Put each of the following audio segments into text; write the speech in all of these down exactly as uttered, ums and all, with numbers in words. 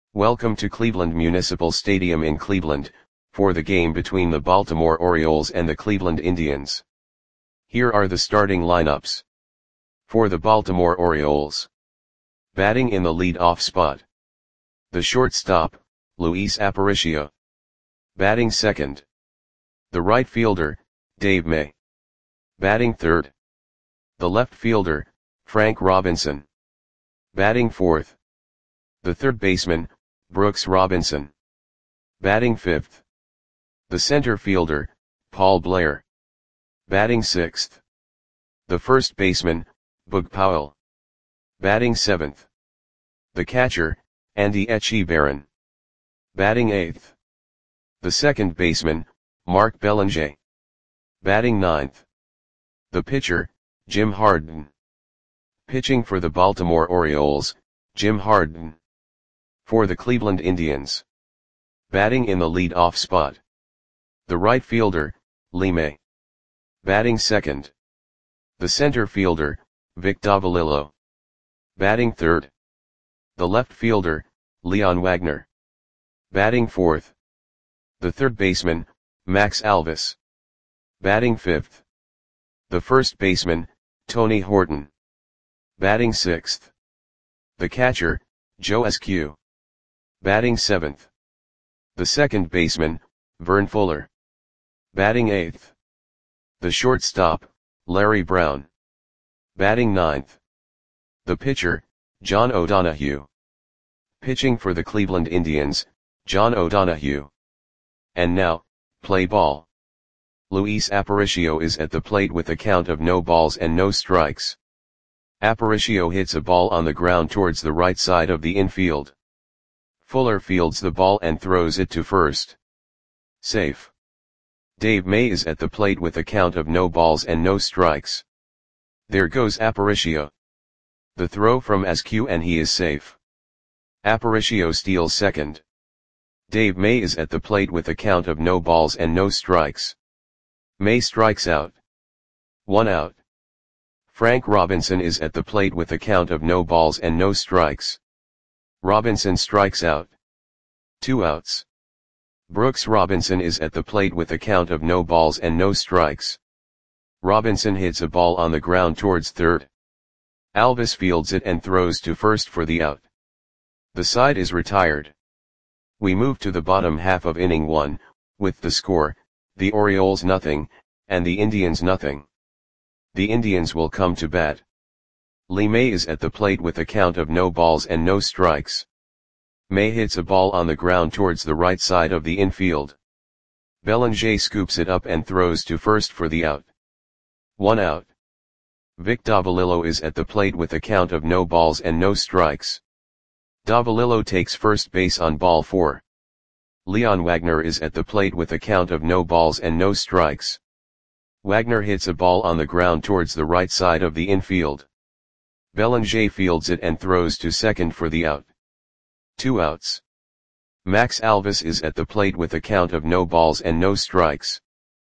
Welcome to Cleveland Municipal Stadium in Cleveland, for the game between the Baltimore Orioles and the Cleveland Indians. Here are the starting lineups. For the Baltimore Orioles. Batting in the lead-off spot. The shortstop, Luis Aparicio. Batting second. The right fielder, Dave May. Batting third. The left fielder, Frank Robinson. Batting fourth. The third baseman, Brooks Robinson. Batting fifth. The center fielder, Paul Blair. Batting sixth. The first baseman, Boog Powell. Batting seventh. The catcher, Andy Etchebarren. Batting eighth. The second baseman, Mark Belanger. Batting ninth. The pitcher, Jim Harden. Pitching for the Baltimore Orioles, Jim Harden. For the Cleveland Indians. Batting in the lead-off spot. The right fielder, Lee May. Batting second. The center fielder, Vic Davalillo. Batting third. The left fielder, Leon Wagner. Batting fourth. The third baseman, Max Alvis. Batting fifth. The first baseman, Tony Horton. Batting sixth. The catcher, Joe Eskew. Batting seventh. The second baseman, Vern Fuller. Batting eighth. The shortstop, Larry Brown. Batting ninth. The pitcher, John O'Donohue. Pitching for the Cleveland Indians, John O'Donohue. And now, play ball. Luis Aparicio is at the plate with a count of no balls and no strikes. Aparicio hits a ball on the ground towards the right side of the infield. Fuller fields the ball and throws it to first. Safe. Dave May is at the plate with a count of no balls and no strikes. There goes Aparicio. The throw from Eskew and he is safe. Aparicio steals second. Dave May is at the plate with a count of no balls and no strikes. May strikes out. One out. Frank Robinson is at the plate with a count of no balls and no strikes. Robinson strikes out. Two outs. Brooks Robinson is at the plate with a count of no balls and no strikes. Robinson hits a ball on the ground towards third. Alvis fields it and throws to first for the out. The side is retired. We move to the bottom half of inning one, with the score, the Orioles nothing, and the Indians nothing. The Indians will come to bat. Lee May is at the plate with a count of no balls and no strikes. May hits a ball on the ground towards the right side of the infield. Belanger scoops it up and throws to first for the out. One out. Vic Davalillo is at the plate with a count of no balls and no strikes. Davalillo takes first base on ball four. Leon Wagner is at the plate with a count of no balls and no strikes. Wagner hits a ball on the ground towards the right side of the infield. Belanger fields it and throws to second for the out. Two outs. Max Alvis is at the plate with a count of no balls and no strikes.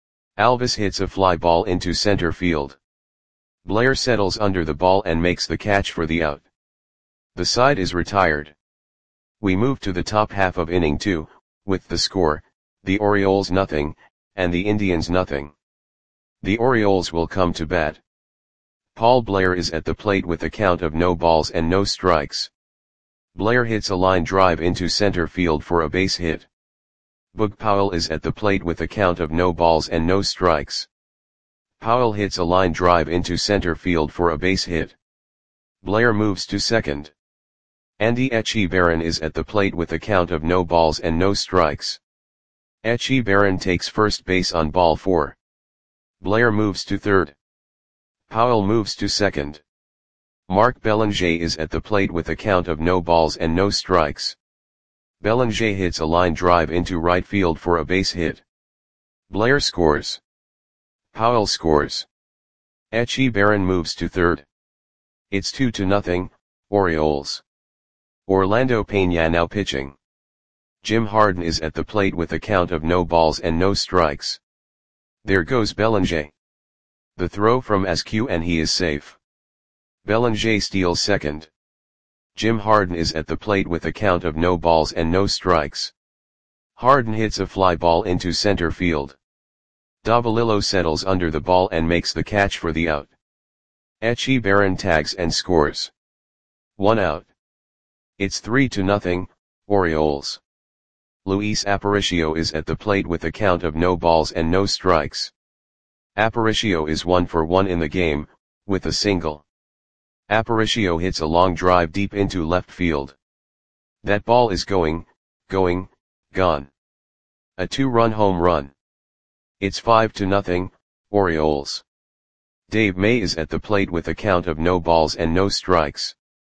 Alvis hits a fly ball into center field. Blair settles under the ball and makes the catch for the out. The side is retired. We move to the top half of inning two, with the score, the Orioles nothing, and the Indians nothing. The Orioles will come to bat. Paul Blair is at the plate with a count of no balls and no strikes. Blair hits a line drive into center field for a base hit. Boog Powell is at the plate with a count of no balls and no strikes. Powell hits a line drive into center field for a base hit. Blair moves to second. Andy Etchebarren is at the plate with a count of no balls and no strikes. Etchebarren takes first base on ball four. Blair moves to third. Powell moves to second. Mark Belanger is at the plate with a count of no balls and no strikes. Belanger hits a line drive into right field for a base hit. Blair scores. Powell scores. Etchebarren moves to third. It's two to nothing, Orioles. Orlando Peña now pitching. Jim Harden is at the plate with a count of no balls and no strikes. There goes Belanger. The throw from Eskew and he is safe. Belanger steals second. Jim Harden is at the plate with a count of no balls and no strikes. Harden hits a fly ball into center field. Davalillo settles under the ball and makes the catch for the out. Echeverren tags and scores. One out. It's three to nothing, Orioles. Luis Aparicio is at the plate with a count of no balls and no strikes. Aparicio is one for one in the game, with a single. Aparicio hits a long drive deep into left field. That ball is going, going, gone. A two-run home run. It's five to nothing, Orioles. Dave May is at the plate with a count of no balls and no strikes.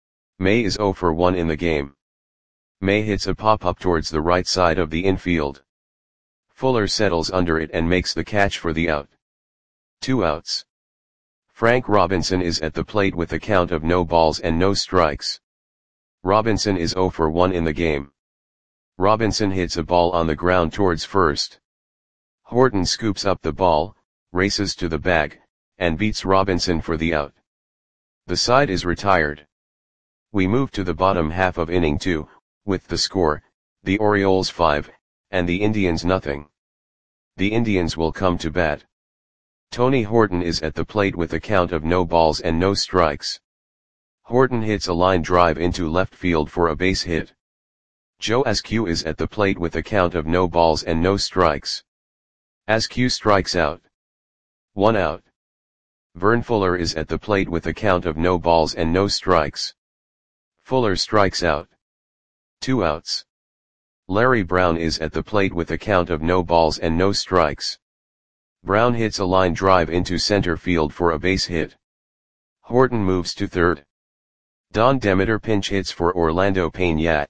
May is zero for one in the game. May hits a pop-up towards the right side of the infield. Fuller settles under it and makes the catch for the out. Two outs. Frank Robinson is at the plate with a count of no balls and no strikes. Robinson is zero for one in the game. Robinson hits a ball on the ground towards first. Horton scoops up the ball, races to the bag, and beats Robinson for the out. The side is retired. We move to the bottom half of inning two, with the score, the Orioles five, and the Indians nothing. The Indians will come to bat. Tony Horton is at the plate with a count of no balls and no strikes. Horton hits a line drive into left field for a base hit. Joe Askew is at the plate with a count of no balls and no strikes. Askew strikes out. One out. Vern Fuller is at the plate with a count of no balls and no strikes. Fuller strikes out. Two outs. Larry Brown is at the plate with a count of no balls and no strikes. Brown hits a line drive into center field for a base hit. Horton moves to third. Don Demeter pinch hits for Orlando Peña.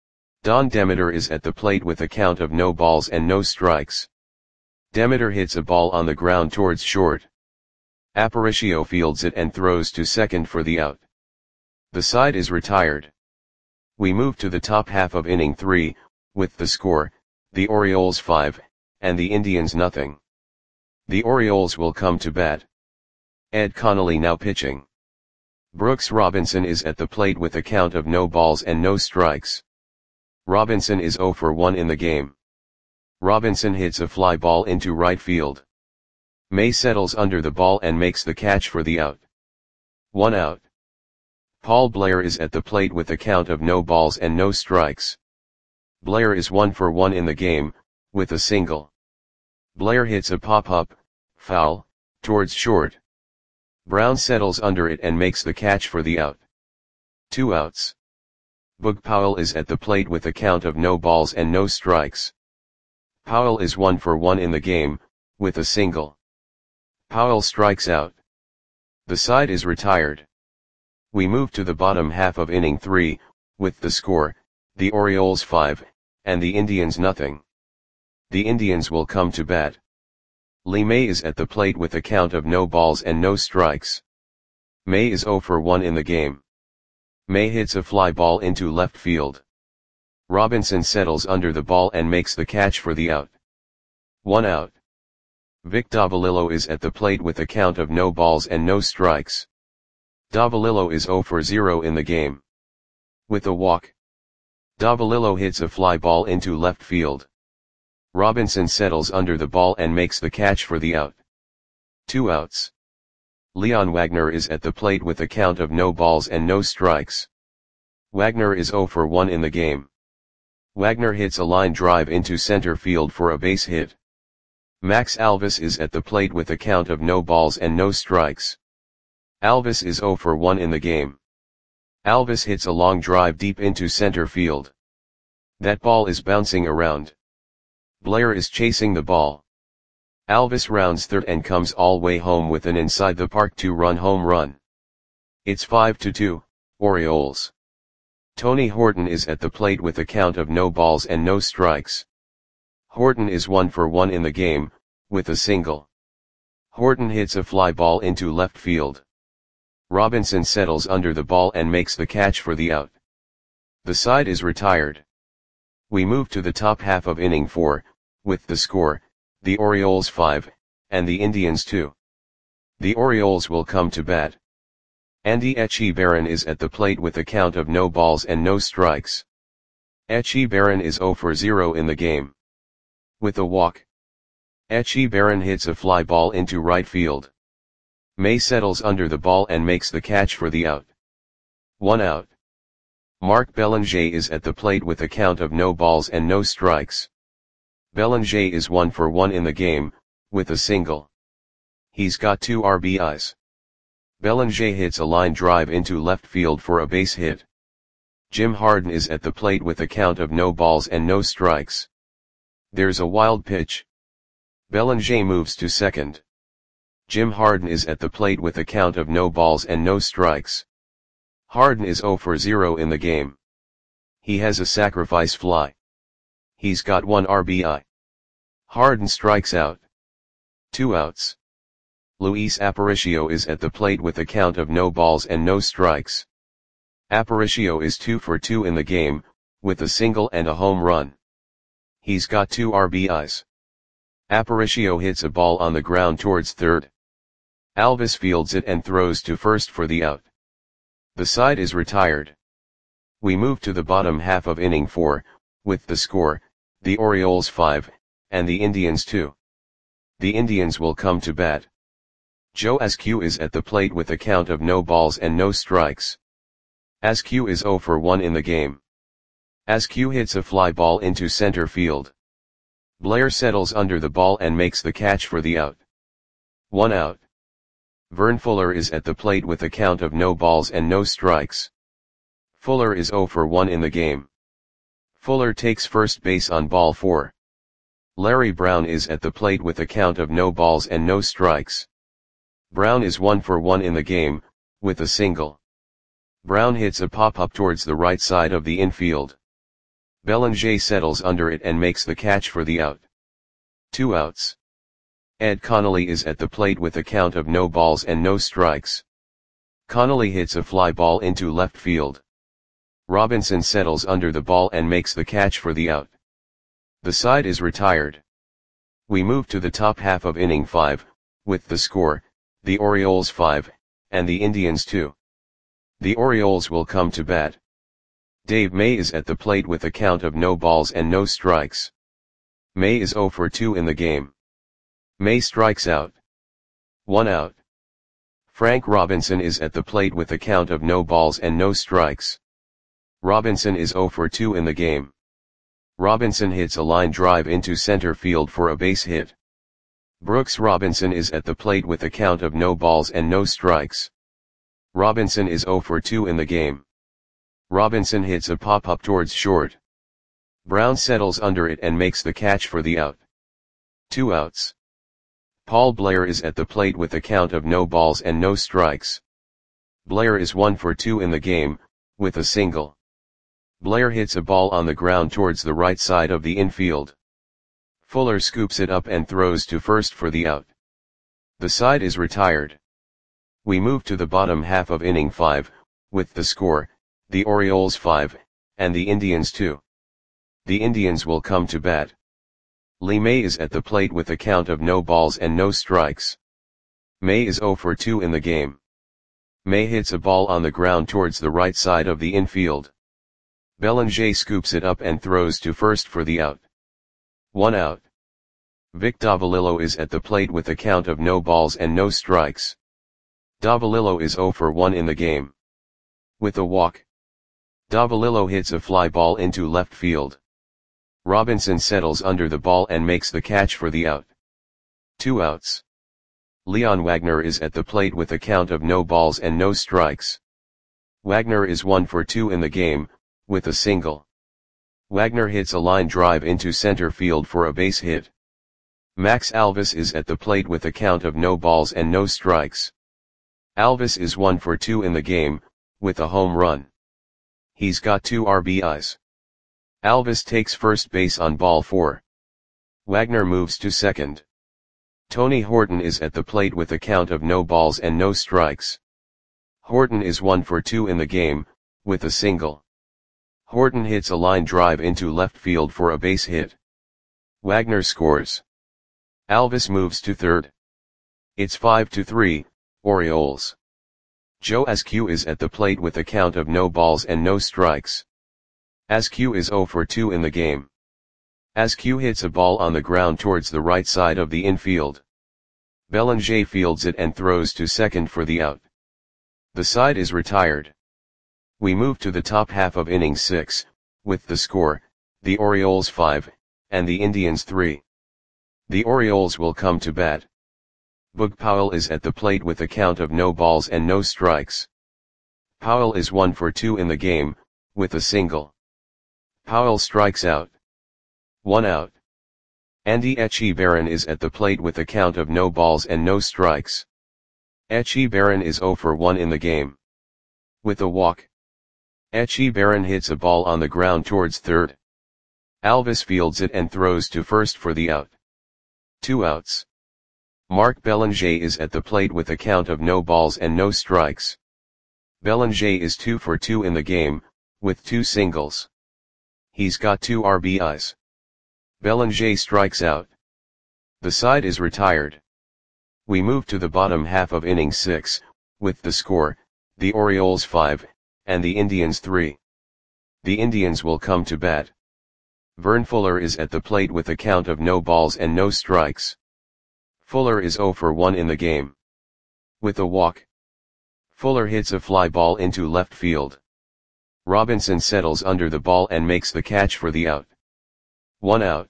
Don Demeter is at the plate with a count of no balls and no strikes. Demeter hits a ball on the ground towards short. Aparicio fields it and throws to second for the out. The side is retired. We move to the top half of inning three, with the score, the Orioles five, and the Indians nothing. The Orioles will come to bat. Ed Connolly now pitching. Brooks Robinson is at the plate with a count of no balls and no strikes. Robinson is zero for one in the game. Robinson hits a fly ball into right field. May settles under the ball and makes the catch for the out. One out. Paul Blair is at the plate with a count of no balls and no strikes. Blair is one for one in the game, with a single. Blair hits a pop-up, foul, towards short. Brown settles under it and makes the catch for the out. Two outs. Boog Powell is at the plate with a count of no balls and no strikes. Powell is one for one in the game, with a single. Powell strikes out. The side is retired. We move to the bottom half of inning three, with the score, the Orioles five, and the Indians nothing. The Indians will come to bat. Lee May is at the plate with a count of no balls and no strikes. May is zero for one in the game. May hits a fly ball into left field. Robinson settles under the ball and makes the catch for the out. One out. Vic Davalillo is at the plate with a count of no balls and no strikes. Davalillo is zero for zero in the game. With a walk. Davalillo hits a fly ball into left field. Robinson settles under the ball and makes the catch for the out. Two outs. Leon Wagner is at the plate with a count of no balls and no strikes. Wagner is zero for one in the game. Wagner hits a line drive into center field for a base hit. Max Alvis is at the plate with a count of no balls and no strikes. Alvis is zero for one in the game. Alvis hits a long drive deep into center field. That ball is bouncing around. Blair is chasing the ball. Alvis rounds third and comes all way home with an inside the park two-run home run. It's five to two, Orioles. Tony Horton is at the plate with a count of no balls and no strikes. Horton is one for one in the game, with a single. Horton hits a fly ball into left field. Robinson settles under the ball and makes the catch for the out. The side is retired. We move to the top half of inning four, with the score, the Orioles five, and the Indians two. The Orioles will come to bat. Andy Etchebarren is at the plate with a count of no balls and no strikes. Etchebarren is zero for zero in the game. With a walk, Etchebarren hits a fly ball into right field. May settles under the ball and makes the catch for the out. One out. Mark Belanger is at the plate with a count of no balls and no strikes. Belanger is one for one in the game, with a single. He's got two R B Is. Belanger hits a line drive into left field for a base hit. Jim Harden is at the plate with a count of no balls and no strikes. There's a wild pitch. Belanger moves to second. Jim Harden is at the plate with a count of no balls and no strikes. Harden is zero for zero in the game. He has a sacrifice fly. He's got one R B I. Harden strikes out. Two outs. Luis Aparicio is at the plate with a count of no balls and no strikes. Aparicio is two for two in the game, with a single and a home run. He's got two R B Is. Aparicio hits a ball on the ground towards third. Alvis fields it and throws to first for the out. The side is retired. We move to the bottom half of inning four, with the score, the Orioles five, and the Indians two. The Indians will come to bat. Joe Askew is at the plate with a count of no balls and no strikes. Askew is zero for one in the game. Askew hits a fly ball into center field. Blair settles under the ball and makes the catch for the out. One out. Vern Fuller is at the plate with a count of no balls and no strikes. Fuller is zero for one in the game. Fuller takes first base on ball four. Larry Brown is at the plate with a count of no balls and no strikes. Brown is one for one in the game, with a single. Brown hits a pop-up towards the right side of the infield. Belanger settles under it and makes the catch for the out. Two outs. Ed Connolly is at the plate with a count of no balls and no strikes. Connolly hits a fly ball into left field. Robinson settles under the ball and makes the catch for the out. The side is retired. We move to the top half of inning five, with the score, the Orioles five, and the Indians two. The Orioles will come to bat. Dave May is at the plate with a count of no balls and no strikes. May is zero for two in the game. May strikes out. One out. Frank Robinson is at the plate with a count of no balls and no strikes. Robinson is zero for two in the game. Robinson hits a line drive into center field for a base hit. Brooks Robinson is at the plate with a count of no balls and no strikes. Robinson is zero for two in the game. Robinson hits a pop-up towards short. Brown settles under it and makes the catch for the out. Two outs. Paul Blair is at the plate with a count of no balls and no strikes. Blair is one for two in the game, with a single. Blair hits a ball on the ground towards the right side of the infield. Fuller scoops it up and throws to first for the out. The side is retired. We move to the bottom half of inning five, with the score, the Orioles five, and the Indians two. The Indians will come to bat. Lee May is at the plate with a count of no balls and no strikes. May is zero for two in the game. May hits a ball on the ground towards the right side of the infield. Belanger scoops it up and throws to first for the out. One out. Vic Davalillo is at the plate with a count of no balls and no strikes. Davalillo is zero for one in the game. With a walk, Davalillo hits a fly ball into left field. Robinson settles under the ball and makes the catch for the out. Two outs. Leon Wagner is at the plate with a count of no balls and no strikes. Wagner is one for two in the game, with a single. Wagner hits a line drive into center field for a base hit. Max Alvis is at the plate with a count of no balls and no strikes. Alvis is one for two in the game, with a home run. He's got two R B Is. Alvis takes first base on ball four. Wagner moves to second. Tony Horton is at the plate with a count of no balls and no strikes. Horton is one for two in the game, with a single. Horton hits a line drive into left field for a base hit. Wagner scores. Alvis moves to third. It's five to three, Orioles. Joe Askew is at the plate with a count of no balls and no strikes. Askew is zero for two in the game. Askew hits a ball on the ground towards the right side of the infield. Belanger fields it and throws to second for the out. The side is retired. We move to the top half of inning six, with the score, the Orioles five, and the Indians three. The Orioles will come to bat. Boog Powell is at the plate with a count of no balls and no strikes. Powell is one for two in the game, with a single. Powell strikes out. One out. Andy Etchebarren is at the plate with a count of no balls and no strikes. Etchebarren is zero for one in the game. With a walk. Etchebarren hits a ball on the ground towards third. Alvis fields it and throws to first for the out. Two outs. Mark Belanger is at the plate with a count of no balls and no strikes. Belanger is two for two in the game, with two singles. He's got two R B Is. Belanger strikes out. The side is retired. We move to the bottom half of inning six, with the score, the Orioles five, and the Indians three. The Indians will come to bat. Vern Fuller is at the plate with a count of no balls and no strikes. Fuller is zero for one in the game. With a walk. Fuller hits a fly ball into left field. Robinson settles under the ball and makes the catch for the out. One out.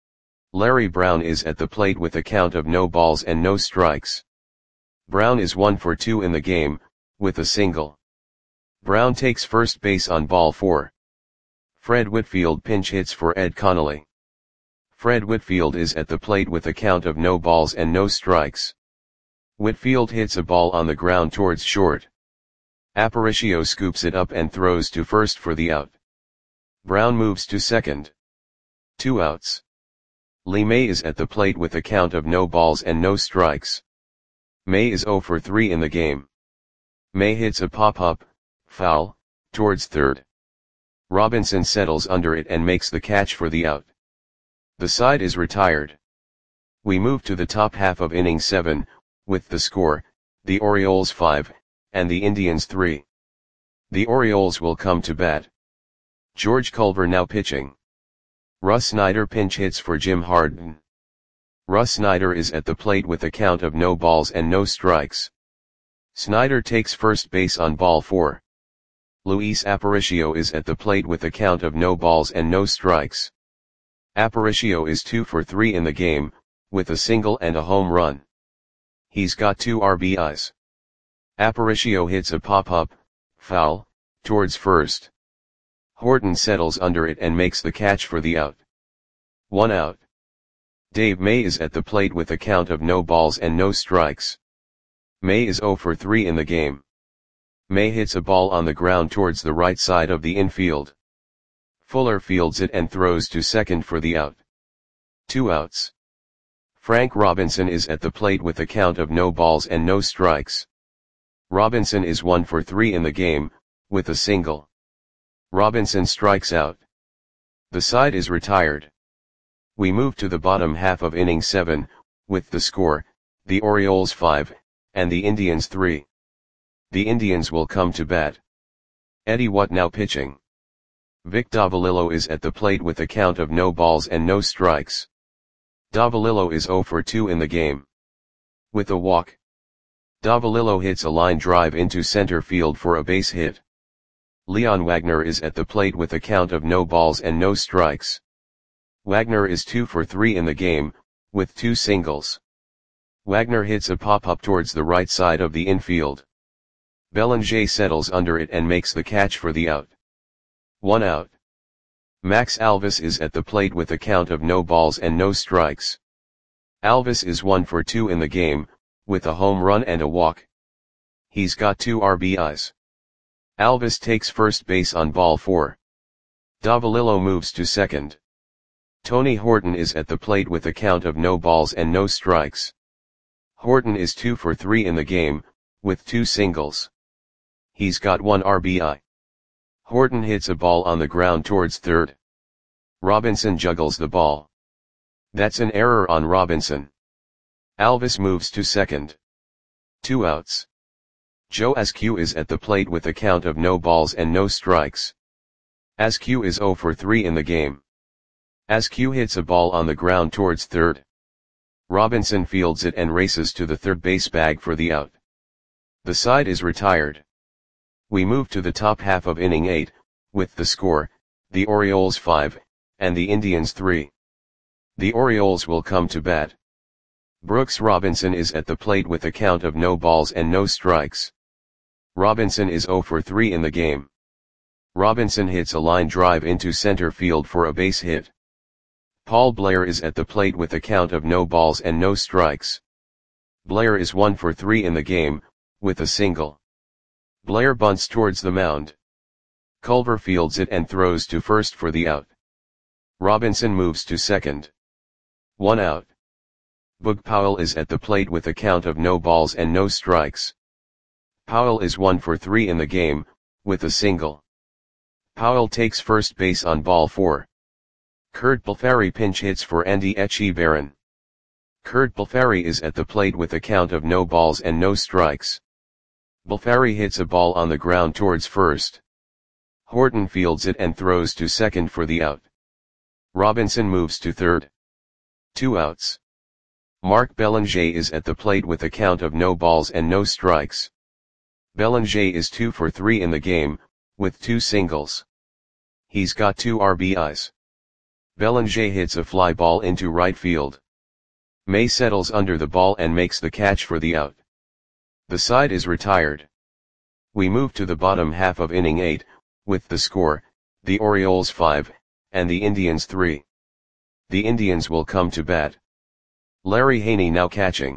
Larry Brown is at the plate with a count of no balls and no strikes. Brown is one for two in the game, with a single. Brown takes first base on ball four. Fred Whitfield pinch hits for Ed Connolly. Fred Whitfield is at the plate with a count of no balls and no strikes. Whitfield hits a ball on the ground towards short. Aparicio scoops it up and throws to first for the out. Brown moves to second. Two outs. Lee May is at the plate with a count of no balls and no strikes. May is zero for three in the game. May hits a pop-up, foul, towards third. Robinson settles under it and makes the catch for the out. The side is retired. We move to the top half of inning seven, with the score, the Orioles five, and the Indians three. The Orioles will come to bat. George Culver now pitching. Russ Snyder pinch hits for Jim Harden. Russ Snyder is at the plate with a count of no balls and no strikes. Snyder takes first base on ball four. Luis Aparicio is at the plate with a count of no balls and no strikes. Aparicio is two for three in the game, with a single and a home run. He's got two R B Is. Aparicio hits a pop-up, foul, towards first. Horton settles under it and makes the catch for the out. One out. Dave May is at the plate with a count of no balls and no strikes. May is zero for three in the game. May hits a ball on the ground towards the right side of the infield. Fuller fields it and throws to second for the out. Two outs. Frank Robinson is at the plate with a count of no balls and no strikes. Robinson is one for three in the game, with a single. Robinson strikes out. The side is retired. We move to the bottom half of inning seven, with the score, the Orioles five, and the Indians three. The Indians will come to bat. Eddie Watt now pitching. Vic Davalillo is at the plate with a count of no balls and no strikes. Davalillo is zero for two in the game. With a walk. Davalillo hits a line drive into center field for a base hit. Leon Wagner is at the plate with a count of no balls and no strikes. Wagner is two for three in the game, with two singles. Wagner hits a pop-up towards the right side of the infield. Belanger settles under it and makes the catch for the out. One out. Max Alvis is at the plate with a count of no balls and no strikes. Alvis is one for two in the game, with a home run and a walk. He's got two R B Is. Alvis takes first base on ball four. Davalillo moves to second. Tony Horton is at the plate with a count of no balls and no strikes. Horton is two for three in the game, with two singles. He's got one R B I. Horton hits a ball on the ground towards third. Robinson juggles the ball. That's an error on Robinson. Alvis moves to second. Two outs. Joe Askew is at the plate with a count of no balls and no strikes. Askew is zero for three in the game. Askew hits a ball on the ground towards third. Robinson fields it and races to the third base bag for the out. The side is retired. We move to the top half of inning eight, with the score, the Orioles five, and the Indians three. The Orioles will come to bat. Brooks Robinson is at the plate with a count of no balls and no strikes. Robinson is zero for three in the game. Robinson hits a line drive into center field for a base hit. Paul Blair is at the plate with a count of no balls and no strikes. Blair is one for three in the game, with a single. Blair bunts towards the mound. Culver fields it and throws to first for the out. Robinson moves to second. One out. Boog Powell is at the plate with a count of no balls and no strikes. Powell is one for three in the game, with a single. Powell takes first base on ball four. Kurt Balfari pinch hits for Andy Echeverren. Kurt Balfari is at the plate with a count of no balls and no strikes. Balfari hits a ball on the ground towards first. Horton fields it and throws to second for the out. Robinson moves to third. Two outs. Mark Belanger is at the plate with a count of no balls and no strikes. Belanger is two for three in the game, with two singles. He's got two R B Is. Belanger hits a fly ball into right field. May settles under the ball and makes the catch for the out. The side is retired. We move to the bottom half of inning eight, with the score, the Orioles five, and the Indians three. The Indians will come to bat. Larry Haney now catching.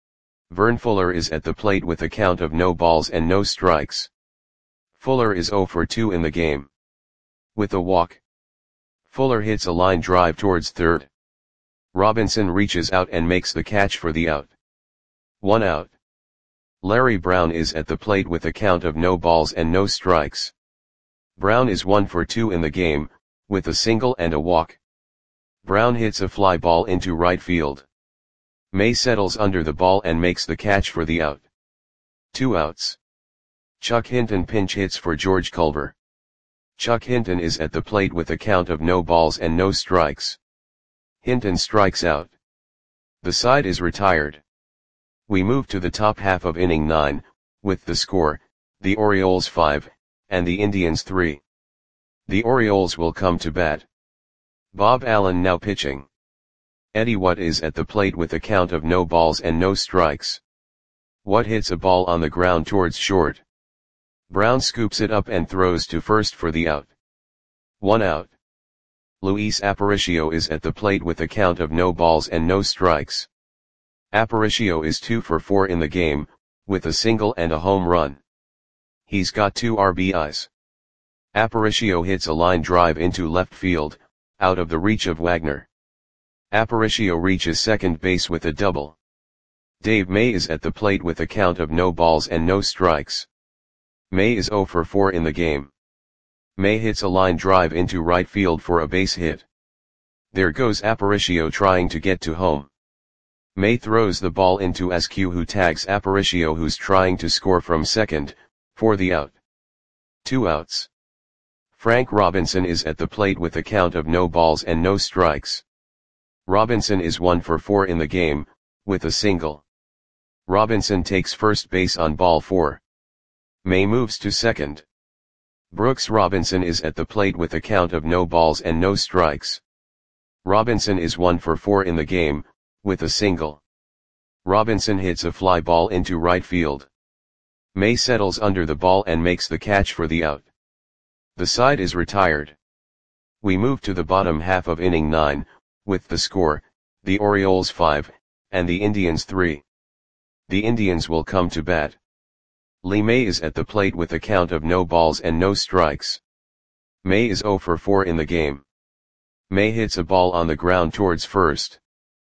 Vern Fuller is at the plate with a count of no balls and no strikes. Fuller is zero for two in the game. With a walk. Fuller hits a line drive towards third. Robinson reaches out and makes the catch for the out. One out. Larry Brown is at the plate with a count of no balls and no strikes. Brown is one for two in the game, with a single and a walk. Brown hits a fly ball into right field. May settles under the ball and makes the catch for the out. Two outs. Chuck Hinton pinch hits for George Culver. Chuck Hinton is at the plate with a count of no balls and no strikes. Hinton strikes out. The side is retired. We move to the top half of inning nine, with the score, the Orioles five, and the Indians three. The Orioles will come to bat. Bob Allen now pitching. Eddie Watt is at the plate with a count of no balls and no strikes. Watt hits a ball on the ground towards short. Brown scoops it up and throws to first for the out. One out. Luis Aparicio is at the plate with a count of no balls and no strikes. Aparicio is two for four in the game, with a single and a home run. He's got two R B Is. Aparicio hits a line drive into left field, out of the reach of Wagner. Aparicio reaches second base with a double. Dave May is at the plate with a count of no balls and no strikes. May is zero for four in the game. May hits a line drive into right field for a base hit. There goes Aparicio trying to get to home. May throws the ball into Askew, who tags Aparicio, who's trying to score from second, for the out. Two outs. Frank Robinson is at the plate with a count of no balls and no strikes. Robinson is one for four in the game, with a single. Robinson takes first base on ball four. May moves to second. Brooks Robinson is at the plate with a count of no balls and no strikes. Robinson is one for four in the game, with a single. Robinson hits a fly ball into right field. May settles under the ball and makes the catch for the out. The side is retired. We move to the bottom half of inning nine, with the score, the Orioles five, and the Indians three. The Indians will come to bat. Lee May is at the plate with a count of no balls and no strikes. May is zero for four in the game. May hits a ball on the ground towards first.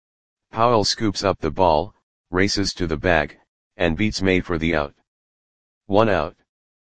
Powell scoops up the ball, races to the bag, and beats May for the out. One out.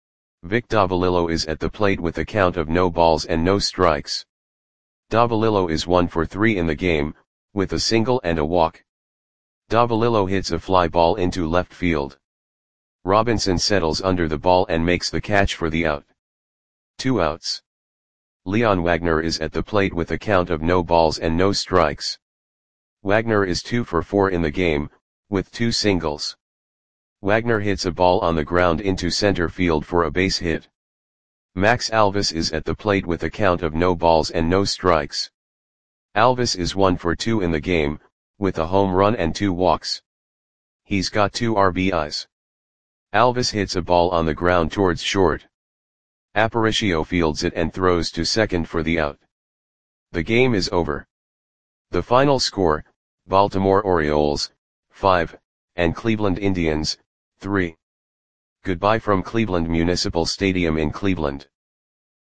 Vic Davalillo is at the plate with a count of no balls and no strikes. Davalillo is one for three in the game, with a single and a walk. Davalillo hits a fly ball into left field. Robinson settles under the ball and makes the catch for the out. Two outs. Leon Wagner is at the plate with a count of no balls and no strikes. Wagner is two for four in the game, with two singles. Wagner hits a ball on the ground into center field for a base hit. Max Alvis is at the plate with a count of no balls and no strikes. Alvis is one for two in the game, with a home run and two walks. He's got two R B Is. Alvis hits a ball on the ground towards short. Aparicio fields it and throws to second for the out. The game is over. The final score, Baltimore Orioles, five, and Cleveland Indians, three. Goodbye from Cleveland Municipal Stadium in Cleveland.